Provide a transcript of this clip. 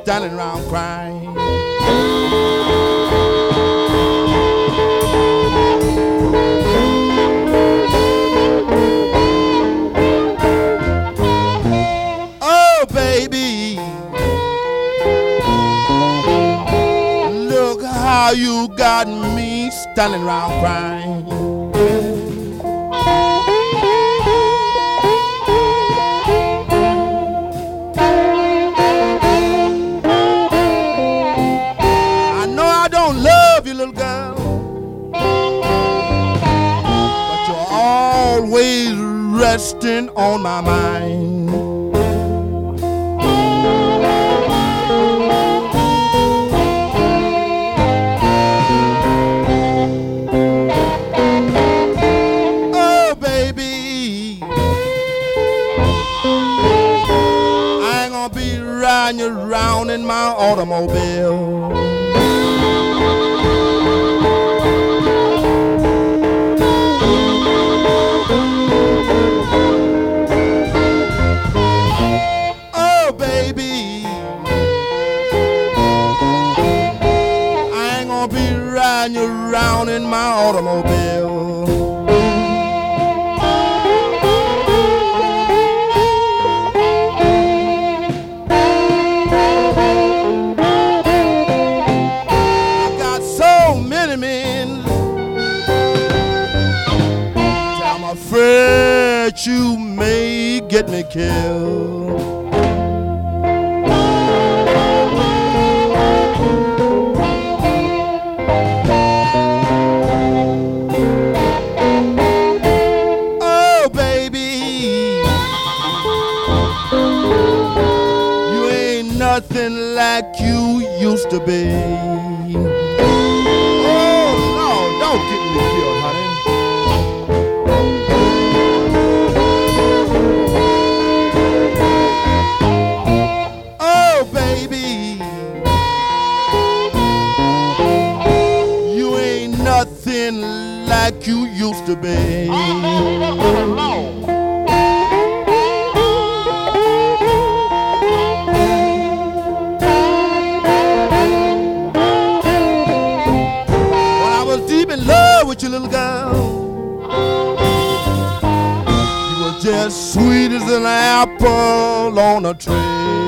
standing around crying. Oh, baby, look how you got me standing around crying. Little girl, but you're always resting on my mind. Oh, baby, I ain't gonna be riding you around in my automobile. You around in my automobile. I got so many men, I'm afraid you may get me killed. Nothing like you used to be. Oh no, don't get me killed, honey. Oh baby, you ain't nothing like you used to be. With you, little girl, you were just sweet as an apple on a tree.